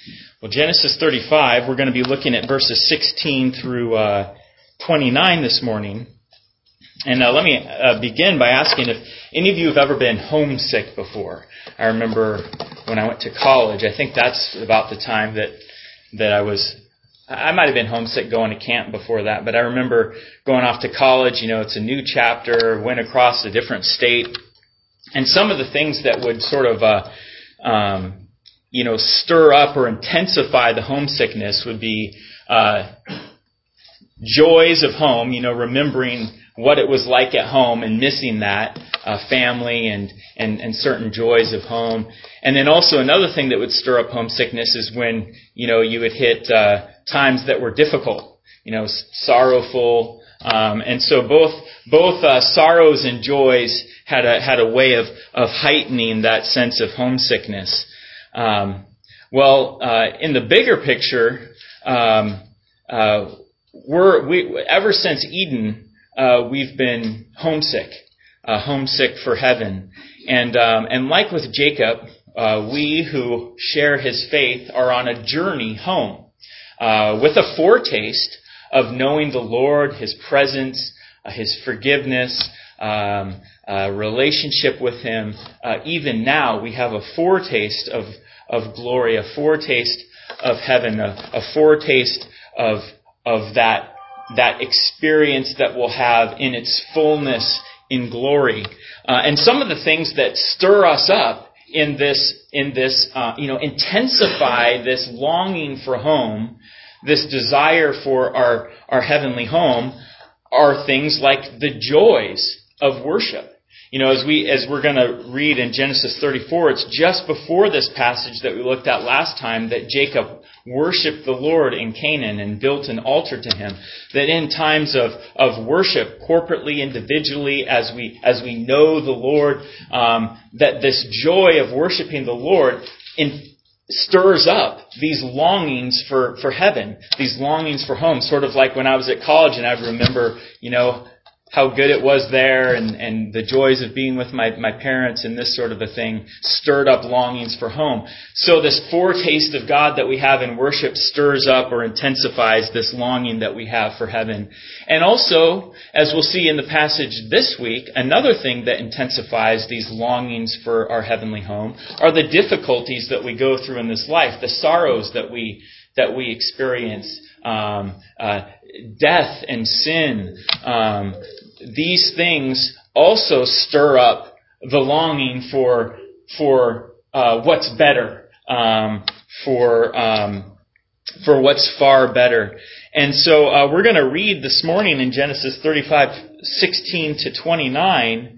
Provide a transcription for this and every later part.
Well, Genesis 35, we're going to be looking at verses 16 through 29 this morning. And let me begin by asking if any of you have ever been homesick before. I remember when I went to college, I think that's about the time that I might have been homesick going to camp before that, but I remember going off to college, it's a new chapter, went across a different state, and some of the things that would sort of, stir up or intensify the homesickness would be joys of home, remembering what it was like at home and missing that, family and certain joys of home. And then also another thing that would stir up homesickness is when, you would hit times that were difficult, sorrowful. And so both sorrows and joys had a way of heightening that sense of homesickness. In the bigger picture, ever since Eden, we've been homesick for heaven. And like with Jacob, we who share his faith are on a journey home, with a foretaste of knowing the Lord, his presence, his forgiveness, relationship with him. Even now, we have a foretaste of glory, a foretaste of heaven, a foretaste of that experience that we'll have in its fullness in glory. And some of the things that stir us up in this, intensify this longing for home, this desire for our heavenly home, are things like the joys of worship. As we're going to read in Genesis 34, it's just before this passage that we looked at last time that Jacob worshipped the Lord in Canaan and built an altar to him. That in times of worship, corporately, individually, as we know the Lord, that this joy of worshiping the Lord stirs up these longings for heaven, these longings for home. Sort of like when I was at college and I remember, how good it was there and the joys of being with my parents and this sort of a thing stirred up longings for home. So this foretaste of God that we have in worship stirs up or intensifies this longing that we have for heaven. And also, as we'll see in the passage this week, another thing that intensifies these longings for our heavenly home are the difficulties that we go through in this life, the sorrows that we experience, death and sin. These things also stir up the longing for what's better, for what's far better. And so we're going to read this morning in Genesis 35:16 to 29,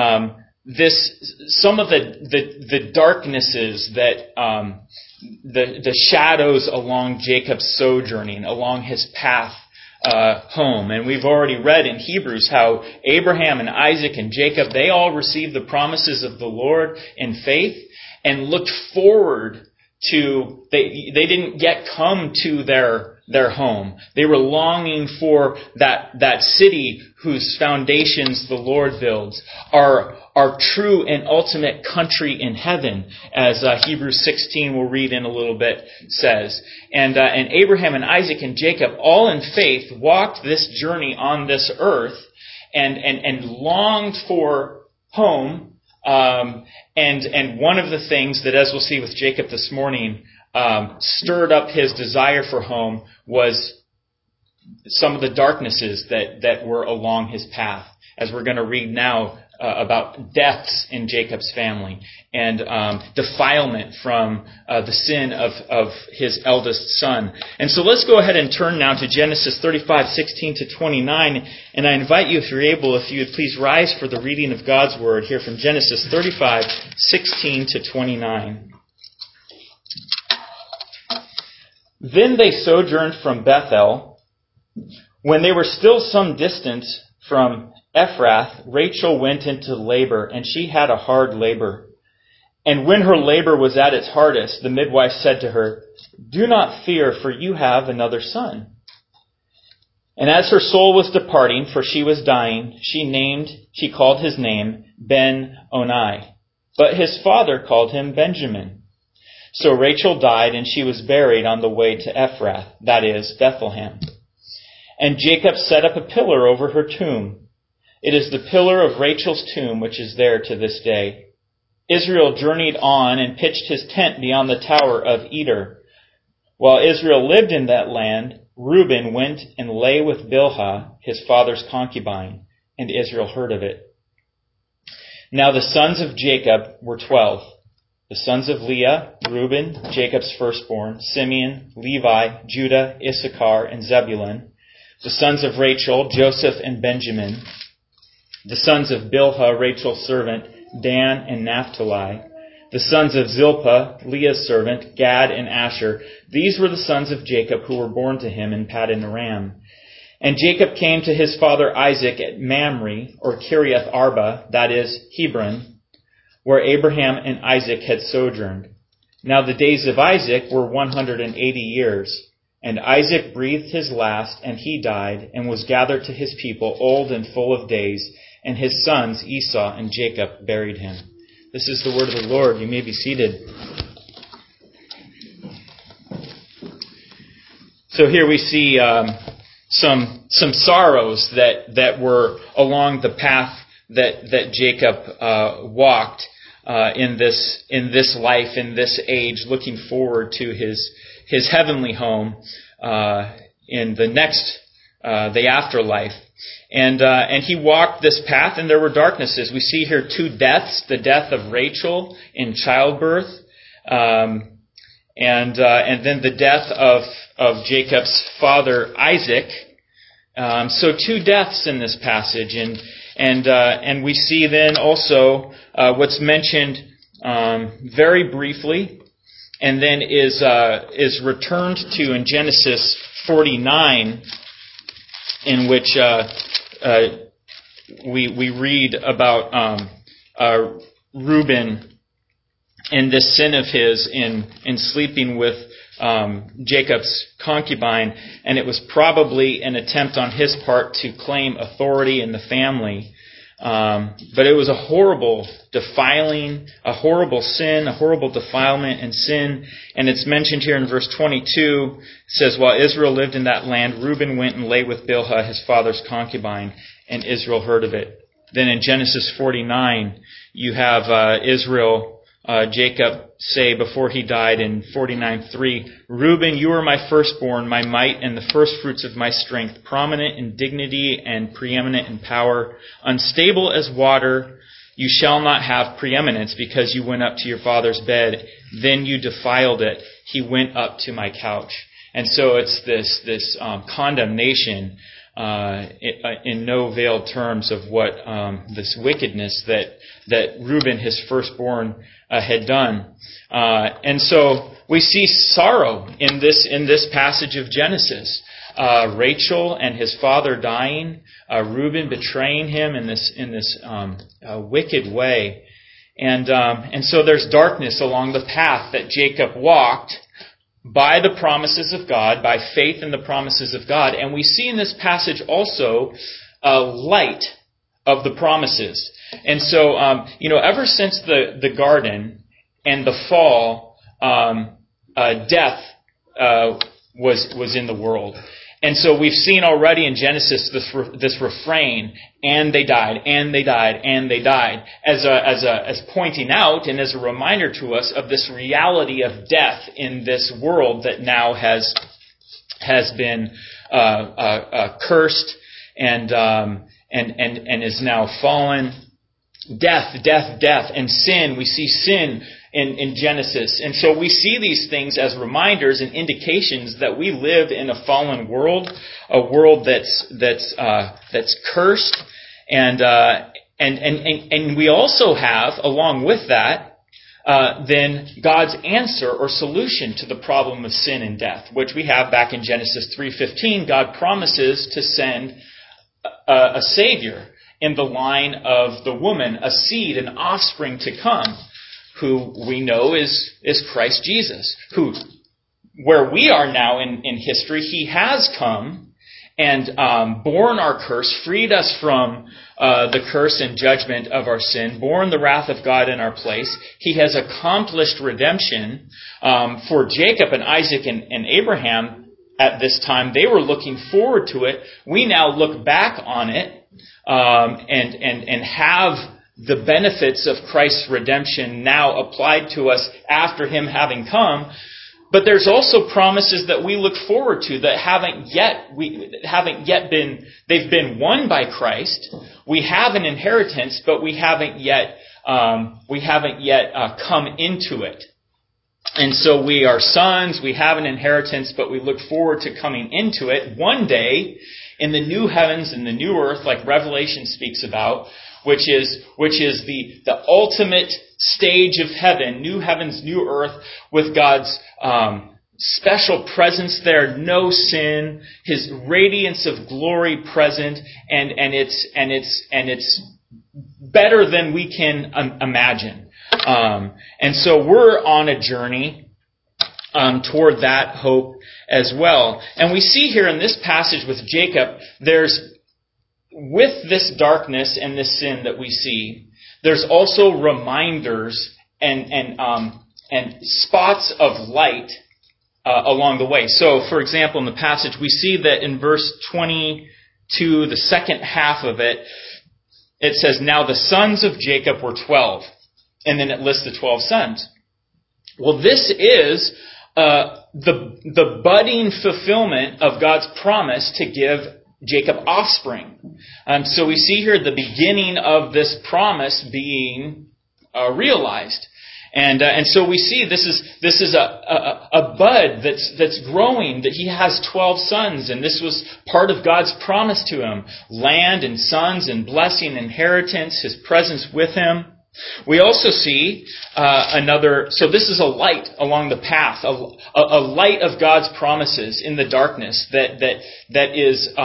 some of the darknesses that the shadows along Jacob's sojourning, along his path home. And we've already read in Hebrews how Abraham and Isaac and Jacob, they all received the promises of the Lord in faith and looked forward to, they didn't yet come to their home. They were longing for that city whose foundations the Lord builds, our true and ultimate country in heaven, as Hebrews 16 we'll read in a little bit says. And Abraham and Isaac and Jacob, all in faith, walked this journey on this earth and longed for home. And one of the things that, as we'll see with Jacob this morning, stirred up his desire for home was some of the darknesses that were along his path, as we're going to read now about deaths in Jacob's family and defilement from the sin of his eldest son. And so let's go ahead and turn now to Genesis 35:16 to 29. And I invite you, if you're able, if you would please rise for the reading of God's Word here from Genesis 35:16 to 29. Then they sojourned from Bethel. When they were still some distance from Ephrath, Rachel went into labor, and she had a hard labor. And when her labor was at its hardest, the midwife said to her, "Do not fear, for you have another son." And as her soul was departing, for she was dying, she called his name Ben-Oni. But his father called him Benjamin. So Rachel died, and she was buried on the way to Ephrath, that is, Bethlehem. And Jacob set up a pillar over her tomb. It is the pillar of Rachel's tomb which is there to this day. Israel journeyed on and pitched his tent beyond the tower of Eder. While Israel lived in that land, Reuben went and lay with Bilhah, his father's concubine, and Israel heard of it. Now the sons of Jacob were 12. The sons of Leah, Reuben, Jacob's firstborn, Simeon, Levi, Judah, Issachar, and Zebulun. The sons of Rachel, Joseph and Benjamin. The sons of Bilhah, Rachel's servant, Dan and Naphtali. The sons of Zilpah, Leah's servant, Gad and Asher. These were the sons of Jacob who were born to him in Paddan Aram. And Jacob came to his father Isaac at Mamre, or Kiriath Arba, that is, Hebron, where Abraham and Isaac had sojourned. Now the days of Isaac were 180 years. And Isaac breathed his last, and he died, and was gathered to his people, old and full of days, and his sons Esau and Jacob buried him. This is the word of the Lord. You may be seated. So here we see some sorrows that were along the path that Jacob walked in this life, in this age, looking forward to his heavenly home in the afterlife. And he walked this path, and there were darknesses. We see here 2 deaths: the death of Rachel in childbirth, and then the death of Jacob's father Isaac. So 2 deaths in this passage, and we see then also what's mentioned very briefly, and then is returned to in Genesis 49, in which we read about Reuben and this sin of his in sleeping with Jacob's concubine, and it was probably an attempt on his part to claim authority in the family. But it was a horrible defiling, a horrible sin, a horrible defilement and sin. And it's mentioned here in verse 22. It says, while Israel lived in that land, Reuben went and lay with Bilhah, his father's concubine, and Israel heard of it. Then in Genesis 49, you have Jacob say before he died in 49:3, Reuben, you are my firstborn, my might, and the firstfruits of my strength, prominent in dignity and preeminent in power, unstable as water. You shall not have preeminence because you went up to your father's bed. Then you defiled it. He went up to my couch. And so it's this condemnation in no veiled terms of what this wickedness that Reuben, his firstborn, had done. And so we see sorrow in this passage of Genesis. Rachel and his father dying, Reuben betraying him in this wicked way, and so there's darkness along the path that Jacob walked by the promises of God, by faith in the promises of God, and we see in this passage also a light of the promises. And so, ever since the garden and the fall, death was in the world. And so we've seen already in Genesis this refrain, and they died, and they died, and they died, as pointing out and as a reminder to us of this reality of death in this world that now has been cursed and is now fallen. Death, and sin. We see sin in Genesis. And so we see these things as reminders and indications that we live in a fallen world, a world that's cursed, and we also have, along with that, then God's answer or solution to the problem of sin and death, which we have back in Genesis 3:15. God promises to send a Savior in the line of the woman, a seed, an offspring to come, who we know is Christ Jesus, who, where we are now in history, he has come, and borne our curse, freed us from the curse and judgment of our sin, borne the wrath of God in our place. He has accomplished redemption for Jacob and Isaac and Abraham at this time. They were looking forward to it. We now look back on it and have the benefits of Christ's redemption now applied to us after Him having come. But there's also promises that we look forward to that haven't yet been, they've been won by Christ. We have an inheritance, but we haven't yet come into it. And so we are sons, we have an inheritance, but we look forward to coming into it one day in the new heavens and the new earth, like Revelation speaks about, which is the ultimate stage of heaven, new heavens, new earth, with God's special presence there, no sin, His radiance of glory present, and it's better than we can imagine. And so we're on a journey toward that hope as well. And we see here in this passage with Jacob, with this darkness and this sin that we see, there's also reminders and spots of light along the way. So, for example, in the passage, we see that in verse 22, the second half of it, it says, "Now the sons of Jacob were 12." And then it lists the 12 sons. Well, this is the budding fulfillment of God's promise to give Jacob offspring. So we see here the beginning of this promise being realized. And so we see this is a bud that's growing, that he has 12 sons, and this was part of God's promise to him. Land and sons and blessing, inheritance, His presence with him. We also see so this is a light along the path, a light of God's promises in the darkness that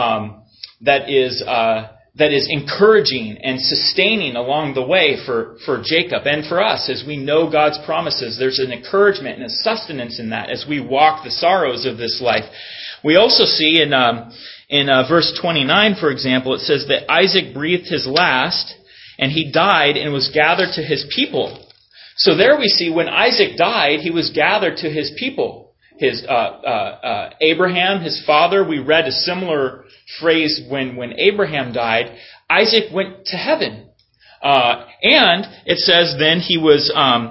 is encouraging and sustaining along the way for Jacob and for us as we know God's promises. There's an encouragement and a sustenance in that as we walk the sorrows of this life. We also see in verse 29, for example, it says that Isaac breathed his last, and he died and was gathered to his people. So there we see when Isaac died, he was gathered to his people. His Abraham, his father, we read a similar phrase when Abraham died. Isaac went to heaven. And it says then he was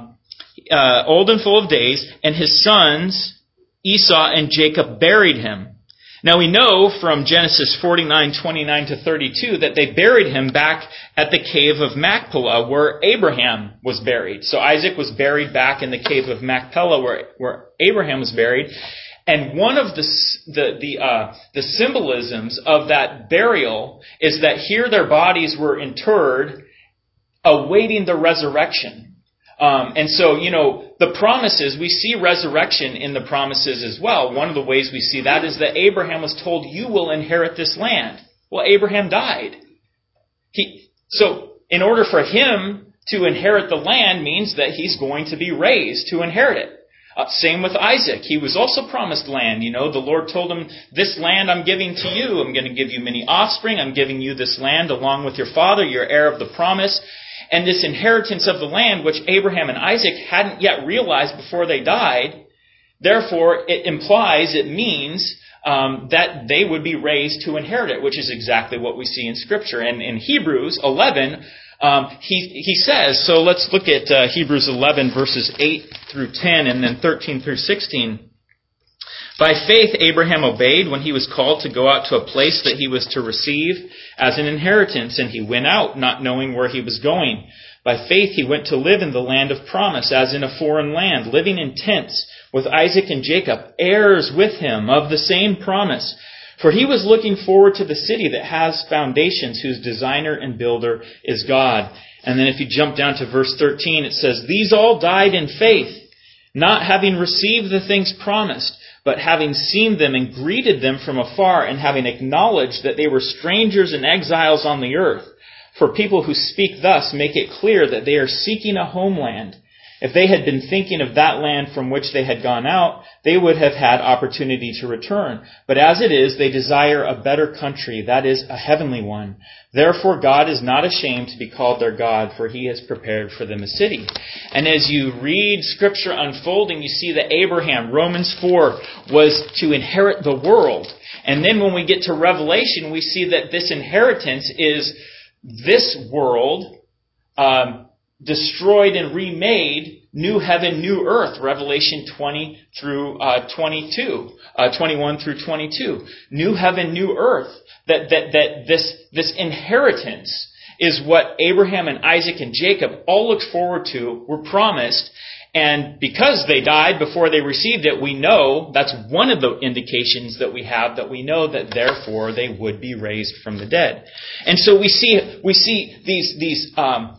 old and full of days, and his sons, Esau and Jacob, buried him. Now we know from Genesis 49:29 to 32 that they buried him back at the cave of Machpelah where Abraham was buried. So Isaac was buried back in the cave of Machpelah where Abraham was buried. And one of the symbolisms of that burial is that here their bodies were interred awaiting the resurrection. And so, the promises, we see resurrection in the promises as well. One of the ways we see that is that Abraham was told, "You will inherit this land." Well, Abraham died. So, in order for him to inherit the land means that he's going to be raised to inherit it. Same with Isaac. He was also promised land. The Lord told him, "This land I'm giving to you. I'm going to give you many offspring. I'm giving you this land along with your father, your heir of the promise." And this inheritance of the land, which Abraham and Isaac hadn't yet realized before they died, therefore it means that they would be raised to inherit it, which is exactly what we see in Scripture. And in Hebrews 11, he says, so let's look at Hebrews 11, verses 8 through 10, and then 13 through 16. "By faith Abraham obeyed when he was called to go out to a place that he was to receive as an inheritance, and he went out, not knowing where he was going. By faith he went to live in the land of promise, as in a foreign land, living in tents with Isaac and Jacob, heirs with him of the same promise. For he was looking forward to the city that has foundations, whose designer and builder is God." And then if you jump down to verse 13, it says, "These all died in faith, not having received the things promised, but having seen them and greeted them from afar, and having acknowledged that they were strangers and exiles on the earth. For people who speak thus make it clear that they are seeking a homeland. If they had been thinking of that land from which they had gone out, they would have had opportunity to return. But as it is, they desire a better country, that is, a heavenly one. Therefore God is not ashamed to be called their God, for He has prepared for them a city. And as you read Scripture unfolding, you see that Abraham, Romans 4, was to inherit the world. And then when we get to Revelation, we see that this inheritance is this world, destroyed and remade, new heaven, new earth, Revelation 20 through 22, 21 through 22. New heaven, new earth. That this inheritance is what Abraham and Isaac and Jacob all looked forward to, were promised. And because they died before they received it, we know, that's one of the indications that we have, that we know that therefore they would be raised from the dead. And so we see these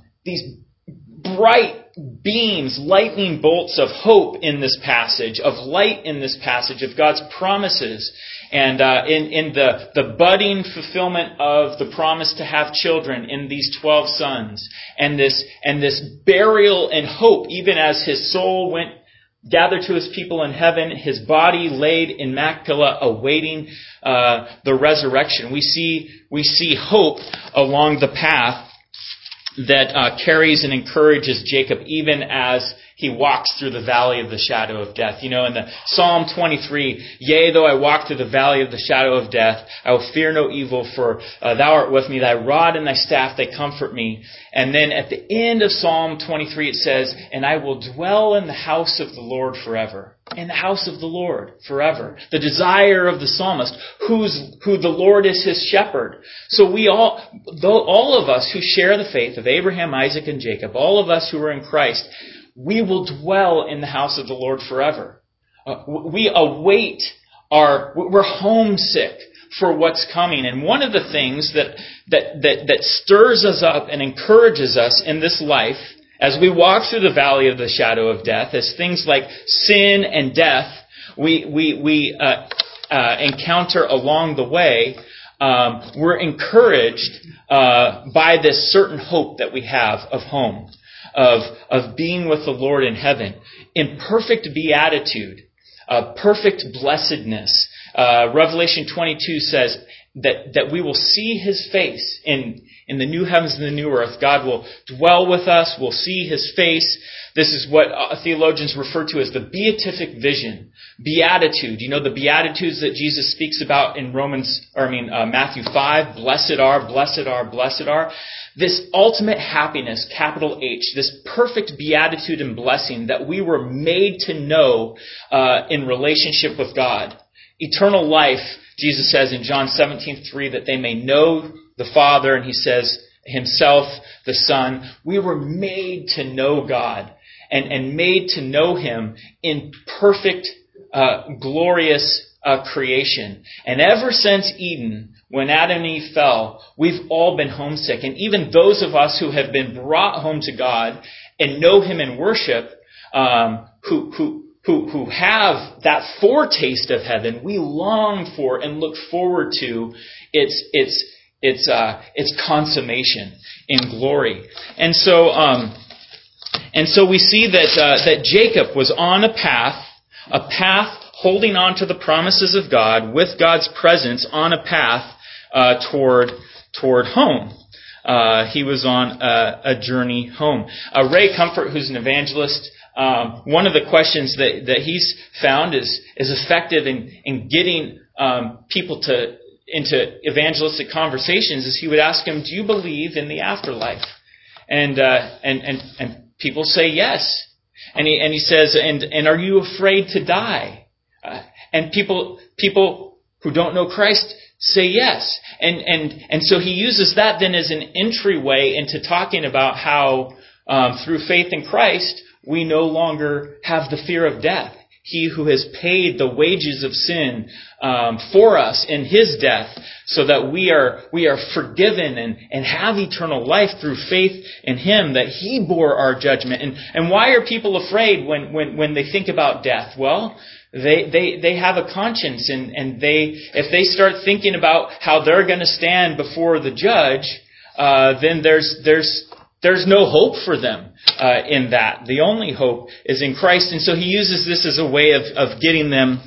bright beams, lightning bolts of hope in this passage, of light in this passage, of God's promises, and in the budding fulfillment of the promise to have children in these 12 sons, and this burial and hope, even as his soul went gathered to his people in heaven, his body laid in Machpelah, awaiting the resurrection. We see hope along the path that carries and encourages Jacob even as he walks through the valley of the shadow of death. You know, in the Psalm 23, yea, though I walk through the valley of the shadow of death, I will fear no evil, for thou art with me, thy rod and thy staff, they comfort me. And then at the end of Psalm 23 it says, and I will dwell in the house of the Lord forever. In the house of the Lord forever. The desire of the psalmist, who the Lord is his shepherd. So all of us who share the faith of Abraham, Isaac, and Jacob, all of us who are in Christ, we will dwell in the house of the Lord forever. We await we're homesick for what's coming. And one of the things that stirs us up and encourages us in this life, as we walk through the valley of the shadow of death, as things like sin and death we encounter along the way, we're encouraged by this certain hope that we have of home, of being with the Lord in heaven, in perfect beatitude, perfect blessedness. Revelation 22 says that we will see His face in the new heavens and the new earth. God will dwell with us. We'll see His face. This is what theologians refer to as the beatific vision. Beatitude. You know the Beatitudes that Jesus speaks about in Matthew 5. Blessed are, blessed are, blessed are. This ultimate happiness, capital H, this perfect beatitude and blessing that we were made to know in relationship with God. Eternal life, Jesus says in John 17:3, that they may know the Father, and He says Himself, the Son. We were made to know God and made to know Him in perfect, glorious creation. And ever since Eden, when Adam and Eve fell, we've all been homesick. And even those of us who have been brought home to God and know Him in worship, who have that foretaste of heaven, we long for and look forward to its consummation in glory. And so we see that Jacob was on a path holding on to the promises of God, with God's presence, on a path toward home. He was on a journey home. Ray Comfort, who's an evangelist, one of the questions that he's found is effective in getting people into evangelistic conversations is he would ask them, "Do you believe in the afterlife?" And people say yes. And he says, "And are you afraid to die?" And people who don't know Christ say yes. And so he uses that then as an entryway into talking about how through faith in Christ we no longer have the fear of death. He who has paid the wages of sin for us in His death, so that we are forgiven and have eternal life through faith in Him, that He bore our judgment. And why are people afraid when they think about death? Well, they have a conscience, and if they start thinking about how they're going to stand before the judge, then there's there's no hope for them in that. The only hope is in Christ. And so he uses this as a way of getting them,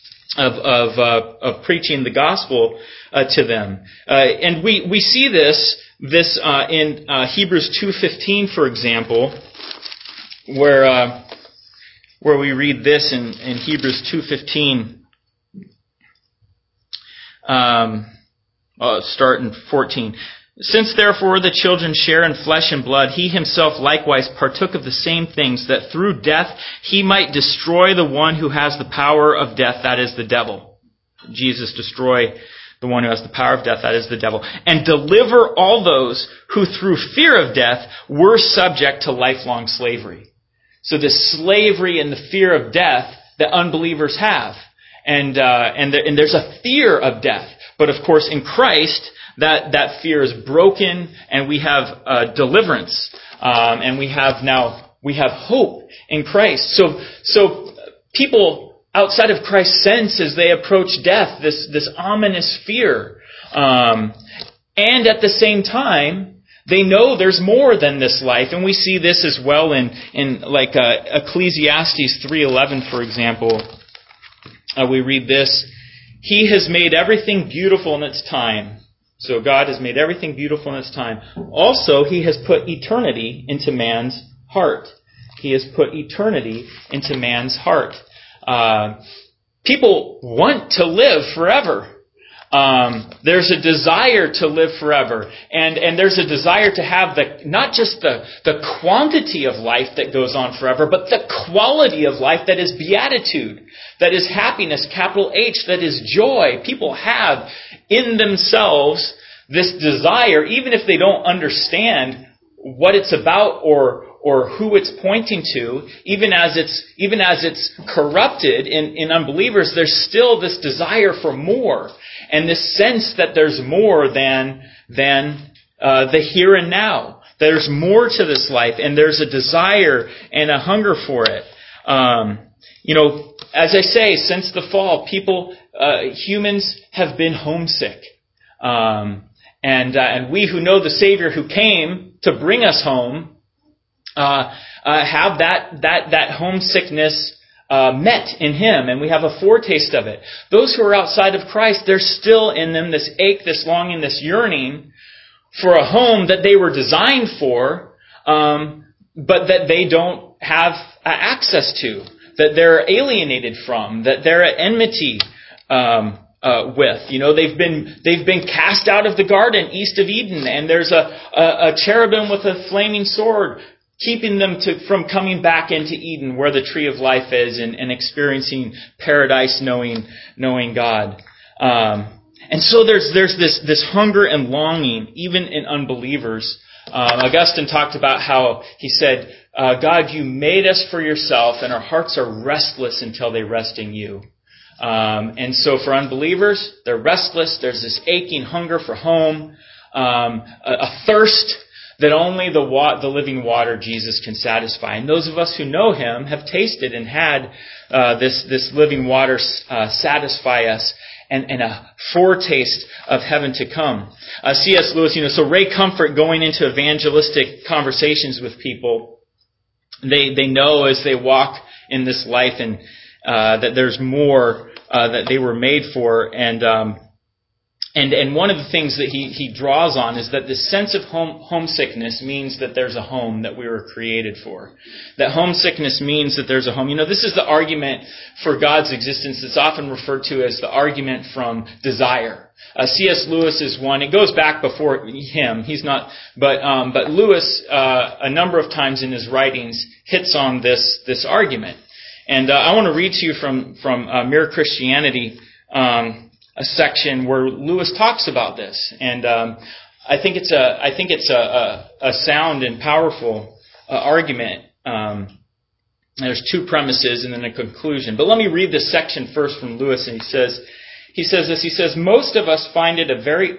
of preaching the gospel to them. And we see this in Hebrews 2:15, for example, where we read this in Hebrews 2:15. I'll start in 14. Since therefore the children share in flesh and blood, he himself likewise partook of the same things, that through death he might destroy the one who has the power of death, that is the devil. Jesus destroy the one who has the power of death, that is the devil, and deliver all those who through fear of death were subject to lifelong slavery. So this slavery and the fear of death that unbelievers have. And there's a fear of death. But of course in Christ, that fear is broken, and we have deliverance, and we have hope in Christ. So people outside of Christ sense as they approach death this ominous fear, and at the same time they know there's more than this life, and we see this as well in Ecclesiastes 3:11, for example. We read this: He has made everything beautiful in its time. So God has made everything beautiful in its time. Also, he has put eternity into man's heart. He has put eternity into man's heart. People want to live forever. There's a desire to live forever. And there's a desire to have not just the quantity of life that goes on forever, but the quality of life that is beatitude, that is happiness, capital H, that is joy. People have in themselves this desire, even if they don't understand what it's about or who it's pointing to, even as it's corrupted in unbelievers, there's still this desire for more, and this sense that there's more than the here and now. There's more to this life, and there's a desire and a hunger for it. As I say, since the fall, humans have been homesick. And we who know the Savior who came to bring us home, have that homesickness met in Him, and we have a foretaste of it. Those who are outside of Christ, there's still in them this ache, this longing, this yearning for a home that they were designed for, but that they don't have access to, that they're alienated from, that they're at enmity with. They've been cast out of the garden east of Eden, and there's a cherubim with a flaming sword keeping them from coming back into Eden, where the tree of life is, and experiencing paradise, knowing God. And so there's this hunger and longing, even in unbelievers. Augustine talked about how he said, God, you made us for yourself, and our hearts are restless until they rest in you. And so for unbelievers, they're restless. There's this aching hunger for home, a thirst that only the living water Jesus can satisfy. And those of us who know Him have tasted and had this living water satisfy us, and a foretaste of heaven to come. C.S. Lewis, so Ray Comfort, going into evangelistic conversations with people, they know as they walk in this life and that there's more that they were made for, and one of the things that he draws on is that the sense of homesickness means that there's a home that we were created for. That homesickness means that there's a home. This is the argument for God's existence. It's often referred to as the argument from desire. C.S. Lewis is one. It goes back before him. He's not, but Lewis a number of times in his writings hits on this argument. And I want to read to you from Mere Christianity, a section where Lewis talks about this, and I think it's a sound and powerful argument. There's two premises and then a conclusion. But let me read this section first from Lewis, and he says this. He says, most of us find it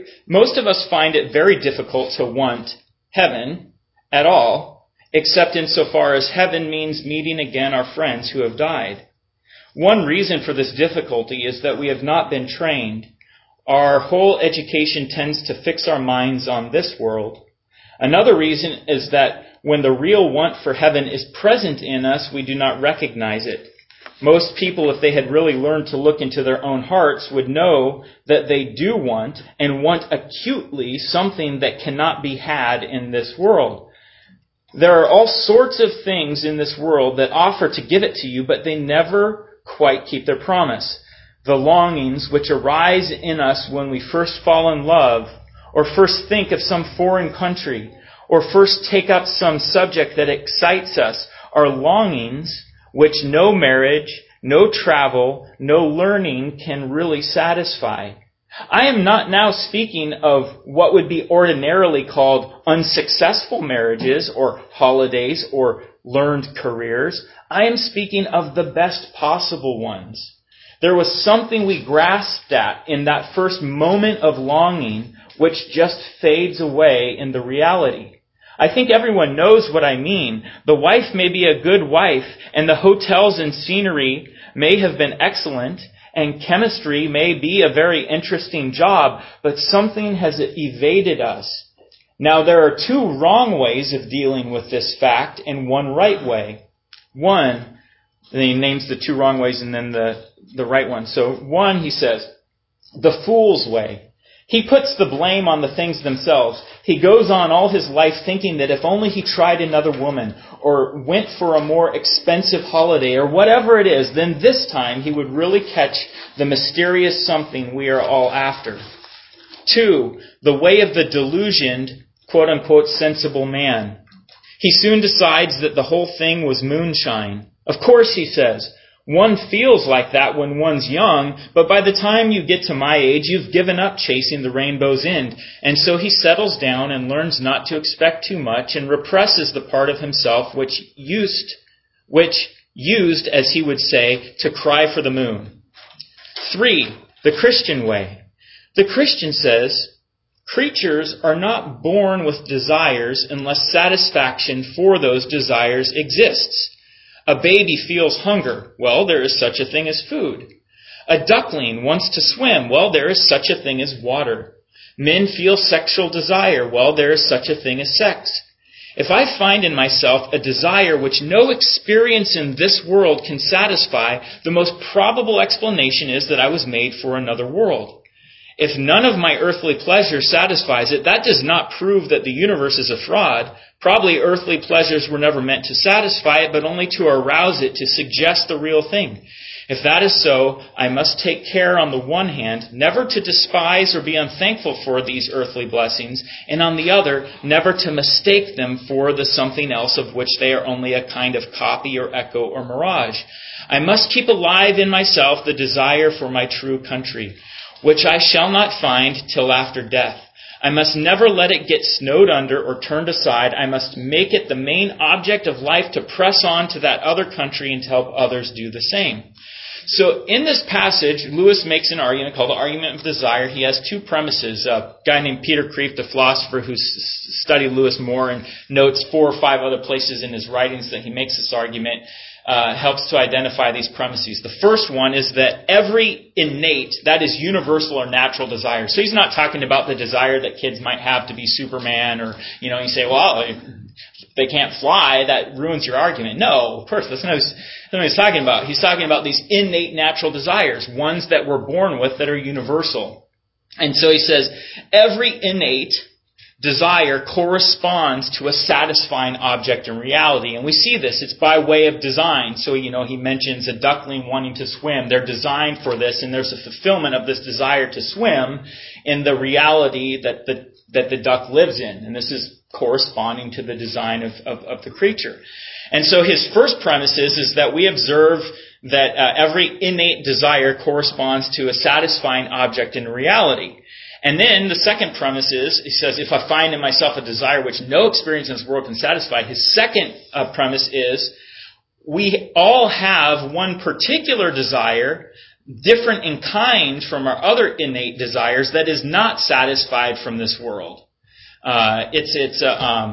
very difficult to want heaven at all, except insofar as heaven means meeting again our friends who have died. One reason for this difficulty is that we have not been trained. Our whole education tends to fix our minds on this world. Another reason is that when the real want for heaven is present in us, we do not recognize it. Most people, if they had really learned to look into their own hearts, would know that they do want, and want acutely, something that cannot be had in this world. There are all sorts of things in this world that offer to give it to you, but they never quite keep their promise. The longings which arise in us when we first fall in love, or first think of some foreign country, or first take up some subject that excites us, are longings which no marriage, no travel, no learning can really satisfy. I am not now speaking of what would be ordinarily called unsuccessful marriages or holidays or learned careers. I am speaking of the best possible ones. There was something we grasped at in that first moment of longing which just fades away in the reality. I think everyone knows what I mean. The wife may be a good wife, and the hotels and scenery may have been excellent, and chemistry may be a very interesting job, but something has evaded us. Now, there are two wrong ways of dealing with this fact and one right way. One, and he names the two wrong ways and then the right one. So one, he says, the fool's way. He puts the blame on the things themselves. He goes on all his life thinking that if only he tried another woman or went for a more expensive holiday or whatever it is, then this time he would really catch the mysterious something we are all after. Two, the way of the delusioned, quote-unquote, sensible man. He soon decides that the whole thing was moonshine. Of course, he says, one feels like that when one's young, but by the time you get to my age, you've given up chasing the rainbow's end. And so he settles down and learns not to expect too much and represses the part of himself which used, as he would say, to cry for the moon. 3, the Christian way. The Christian says, creatures are not born with desires unless satisfaction for those desires exists. A baby feels hunger. Well, there is such a thing as food. A duckling wants to swim. Well, there is such a thing as water. Men feel sexual desire. Well, there is such a thing as sex. If I find in myself a desire which no experience in this world can satisfy, the most probable explanation is that I was made for another world. If none of my earthly pleasure satisfies it, that does not prove that the universe is a fraud. Probably earthly pleasures were never meant to satisfy it, but only to arouse it, to suggest the real thing. If that is so, I must take care on the one hand, never to despise or be unthankful for these earthly blessings, and on the other, never to mistake them for the something else of which they are only a kind of copy or echo or mirage. I must keep alive in myself the desire for my true country, which I shall not find till after death. I must never let it get snowed under or turned aside. I must make it the main object of life to press on to that other country and to help others do the same. So in this passage, Lewis makes an argument called the argument of desire. He has two premises. A guy named Peter Kreeft, the philosopher who's studied Lewis more and notes 4 or 5 other places in his writings that he makes this argument, helps to identify these premises. The first one is that every innate, that is universal or natural desire. So he's not talking about the desire that kids might have to be Superman or, you say, well, they can't fly, that ruins your argument. No, of course, that's not what he's talking about. He's talking about these innate natural desires, ones that we're born with that are universal. And so he says, every innate desire corresponds to a satisfying object in reality. And we see this. It's by way of design. So, he mentions a duckling wanting to swim. They're designed for this, and there's a fulfillment of this desire to swim in the reality that the duck lives in. And this is corresponding to the design of the creature. And so his first premise is that we observe that every innate desire corresponds to a satisfying object in reality. And then the second premise is, he says, if I find in myself a desire which no experience in this world can satisfy, his second premise is, we all have one particular desire, different in kind from our other innate desires, that is not satisfied from this world. It's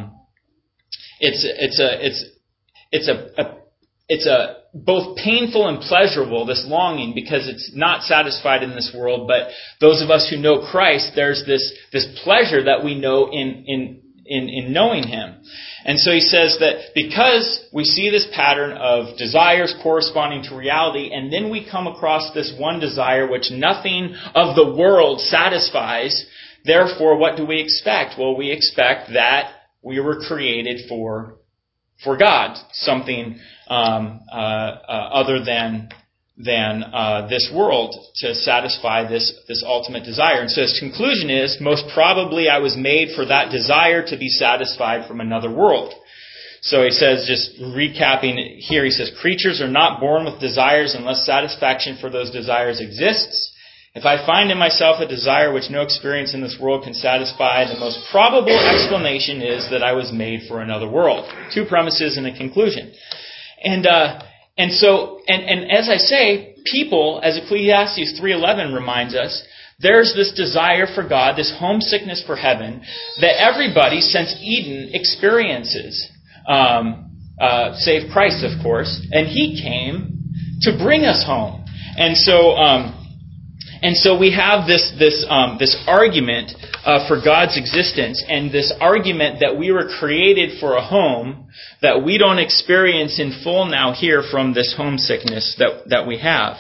both painful and pleasurable, this longing, because it's not satisfied in this world. But those of us who know Christ, there's this pleasure that we know in in knowing Him. And so he says that because we see this pattern of desires corresponding to reality, and then we come across this one desire which nothing of the world satisfies, therefore what do we expect? Well, we expect that we were created for God, something other than this world to satisfy this ultimate desire. And so his conclusion is, most probably I was made for that desire to be satisfied from another world. So he says, just recapping here, he says, creatures are not born with desires unless satisfaction for those desires exists. If I find in myself a desire which no experience in this world can satisfy, the most probable explanation is that I was made for another world. Two premises and a conclusion. And as I say, people, as Ecclesiastes 3:11 reminds us, there's this desire for God, this homesickness for heaven, that everybody since Eden experiences, save Christ, of course, and He came to bring us home. And so we have this argument for God's existence, and this argument that we were created for a home that we don't experience in full now here from this homesickness that we have.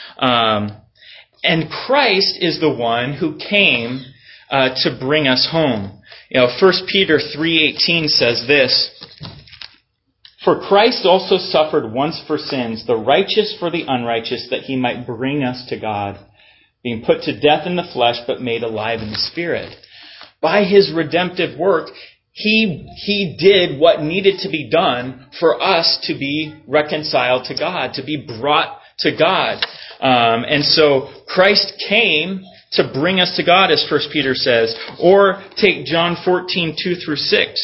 And Christ is the one who came to bring us home. 1 Peter 3:18 says this, "For Christ also suffered once for sins, the righteous for the unrighteous, that He might bring us to God, being put to death in the flesh, but made alive in the Spirit." By His redemptive work, He did what needed to be done for us to be reconciled to God, to be brought to God. And so Christ came to bring us to God, as 1 Peter says. Or take John 14:2-6.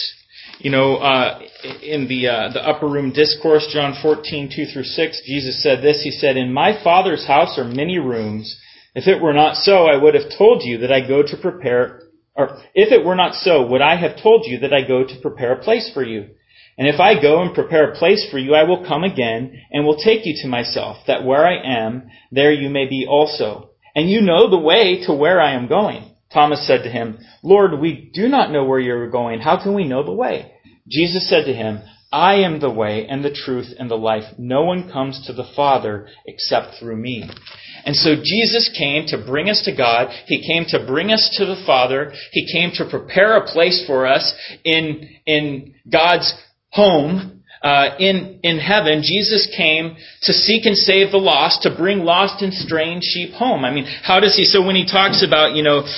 In the upper room discourse, John 14:2-6, Jesus said this. He said, "In my Father's house are many rooms. If it were not so, I would have told you that I go to prepare, or if it were not so, would I have told you that I go to prepare a place for you? And if I go and prepare a place for you, I will come again and will take you to myself, that where I am, there you may be also. And you know the way to where I am going." Thomas said to Him, "Lord, we do not know where you are going. How can we know the way?" Jesus said to him, "I am the way and the truth and the life. No one comes to the Father except through me." And so Jesus came to bring us to God. He came to bring us to the Father. He came to prepare a place for us in God's home, in heaven. Jesus came to seek and save the lost, to bring lost and straying sheep home. I mean, how does He? So when He talks about,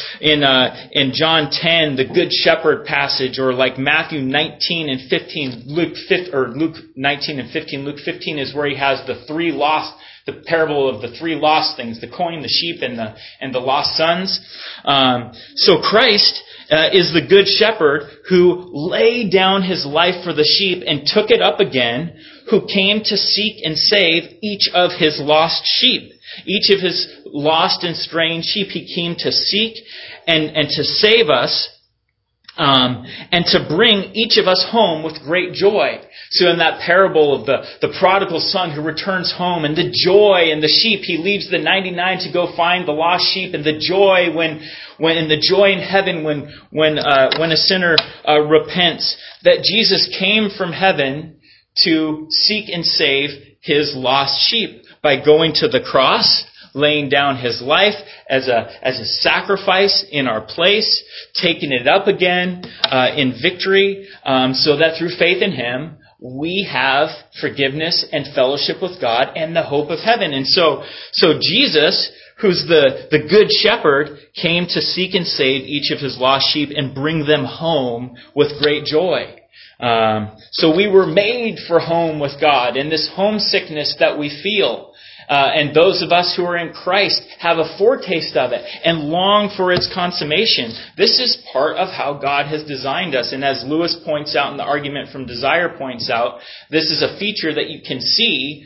in John 10, the Good Shepherd passage, or like Matthew 19 and 15, Luke 19 and 15, Luke 15 is where He has the parable of the three lost things, the coin, the sheep, and the lost sons. So Christ is the Good Shepherd who laid down His life for the sheep and took it up again, who came to seek and save each of His lost sheep. Each of His lost and straying sheep He came to seek and to save us, and to bring each of us home with great joy. So in that parable of the prodigal son who returns home, and the joy and the sheep, he leaves the 99 to go find the lost sheep, and the joy when the joy in heaven when a sinner repents, that Jesus came from heaven to seek and save His lost sheep by going to the cross, laying down His life as a sacrifice in our place, taking it up again in victory, so that through faith in Him, we have forgiveness and fellowship with God and the hope of heaven. And so Jesus, who's the Good Shepherd, came to seek and save each of His lost sheep and bring them home with great joy. So we were made for home with God, and this homesickness that we feel, and those of us who are in Christ have a foretaste of it and long for its consummation. This is part of how God has designed us. And as Lewis points out, and the argument from Desire points out, this is a feature that you can see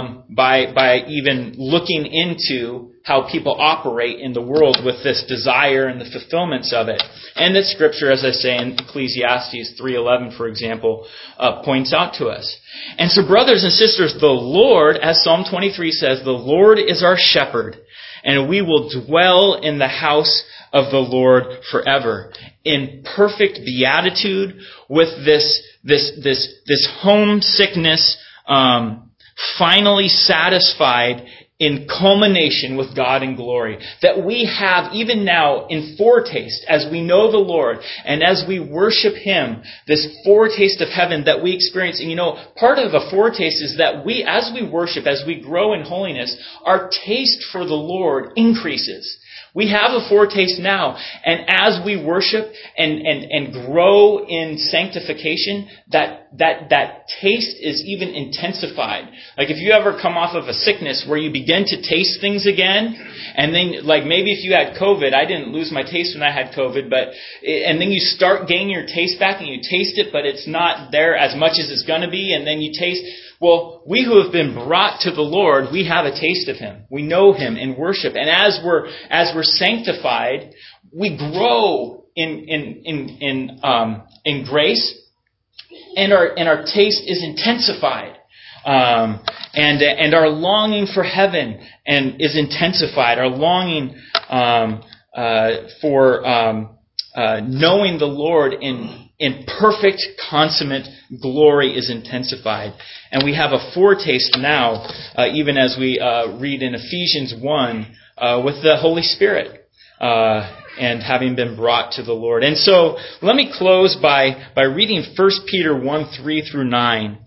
by even looking into how people operate in the world with this desire and the fulfillments of it. And that Scripture, as I say in Ecclesiastes 3:11, for example, points out to us. And so, brothers and sisters, the Lord, as Psalm 23 says, the Lord is our shepherd, and we will dwell in the house of the Lord forever, in perfect beatitude, with this homesickness finally satisfied in culmination with God in glory. That we have, even now, in foretaste, as we know the Lord, and as we worship Him, this foretaste of heaven that we experience. And part of a foretaste is that we, as we worship, as we grow in holiness, our taste for the Lord increases. We have a foretaste now, and as we worship and grow in sanctification, that taste is even intensified. Like if you ever come off of a sickness where you begin to taste things again, and then like maybe if you had COVID, I didn't lose my taste when I had COVID, and then you start gaining your taste back and you taste it, but it's not there as much as it's going to be, and then you taste. Well, we who have been brought to the Lord, we have a taste of Him. We know Him in worship. And as we're sanctified, we grow in grace, and our taste is intensified. And our longing for heaven is intensified. Our longing for knowing the Lord in perfect, consummate glory is intensified. And we have a foretaste now, even as we read in Ephesians 1, with the Holy Spirit, and having been brought to the Lord. And so, let me close by reading 1 Peter 1, 3 through 9,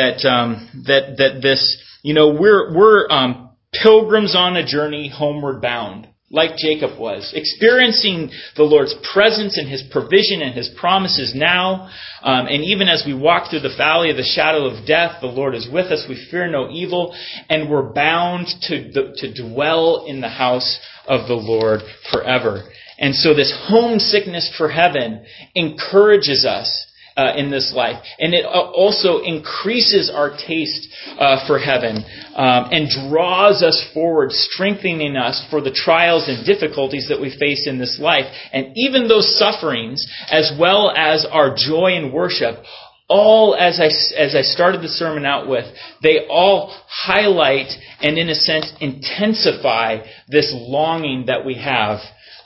that this, we're pilgrims on a journey homeward bound, like Jacob was, experiencing the Lord's presence and His provision and His promises now. And even as we walk through the valley of the shadow of death, the Lord is with us. We fear no evil, and we're bound to dwell in the house of the Lord forever. And so this homesickness for heaven encourages us in this life. And it also increases our taste for heaven and draws us forward, strengthening us for the trials and difficulties that we face in this life. And even those sufferings, as well as our joy in worship, all, as I started the sermon out with, they all highlight and, in a sense, intensify this longing that we have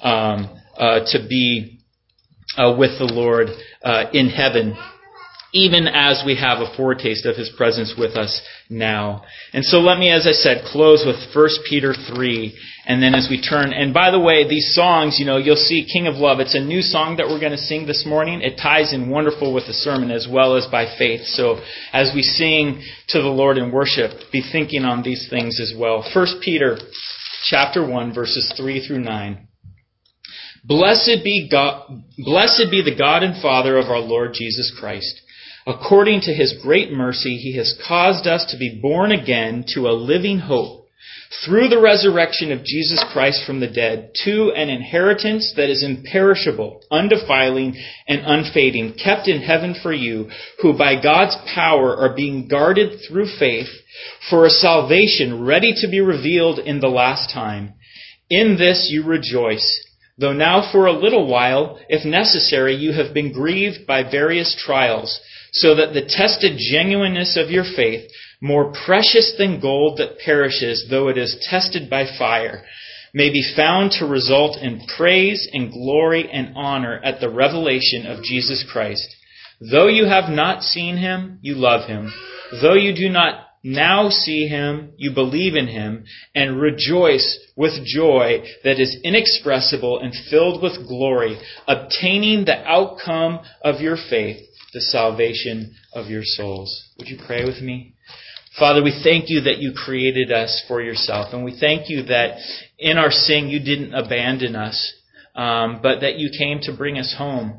to be with the Lord in heaven, even as we have a foretaste of His presence with us now. And so let me, as I said, close with 1 Peter 3, and then as we turn, and by the way, these songs, you'll see King of Love, it's a new song that we're going to sing this morning. It ties in wonderful with the sermon as well as by faith. So as we sing to the Lord in worship, be thinking on these things as well. 1 Peter chapter 1, verses 3 through 9. Blessed be the God and Father of our Lord Jesus Christ. According to His great mercy, He has caused us to be born again to a living hope, through the resurrection of Jesus Christ from the dead, to an inheritance that is imperishable, undefiling, and unfading, kept in heaven for you, who by God's power are being guarded through faith for a salvation ready to be revealed in the last time. In this you rejoice, though now for a little while, if necessary, you have been grieved by various trials, so that the tested genuineness of your faith, more precious than gold that perishes, though it is tested by fire, may be found to result in praise and glory and honor at the revelation of Jesus Christ. Though you have not seen Him, you love Him. Though you do not now see Him, you believe in Him, and rejoice with joy that is inexpressible and filled with glory, obtaining the outcome of your faith, the salvation of your souls. Would you pray with me? Father, we thank You that You created us for Yourself, and we thank You that in our sin You didn't abandon us, but that You came to bring us home.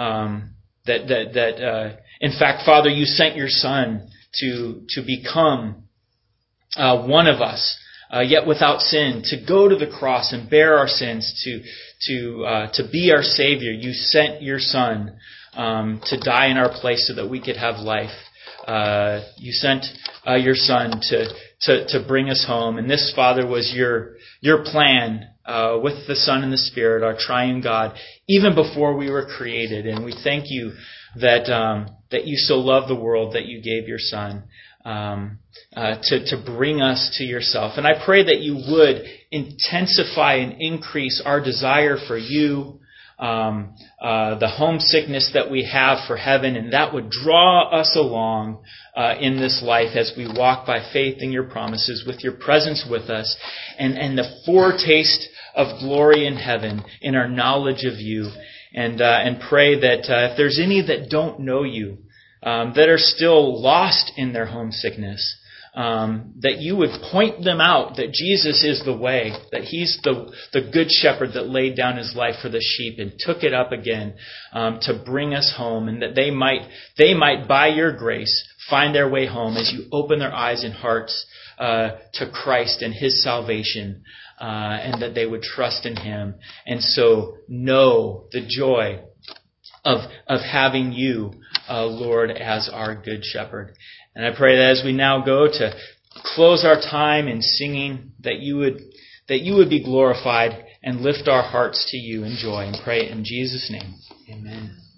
In fact, Father, You sent Your Son to become one of us, yet without sin, to go to the cross and bear our sins, to be our Savior. You sent Your Son to die in our place so that we could have life. You sent Your Son to bring us home. And this, Father, was Your plan with the Son and the Spirit, our triune God, even before we were created. And we thank You that You so loved the world that You gave Your Son. to bring us to yourself. And I pray that you would intensify and increase our desire for you, the homesickness that we have for heaven, and that would draw us along in this life as we walk by faith in your promises, with your presence with us, and the foretaste of glory in heaven in our knowledge of you. And pray that if there's any that don't know you, that are still lost in their homesickness, that you would point them out that Jesus is the way, that He's the good shepherd that laid down His life for the sheep and took it up again to bring us home, and that they might by your grace find their way home as you open their eyes and hearts to Christ and His salvation, and that they would trust in Him, and so know the joy of having you, Lord, as our good shepherd. And I pray that as we now go to close our time in singing, that you would be glorified and lift our hearts to you in joy. And pray in Jesus' name. Amen.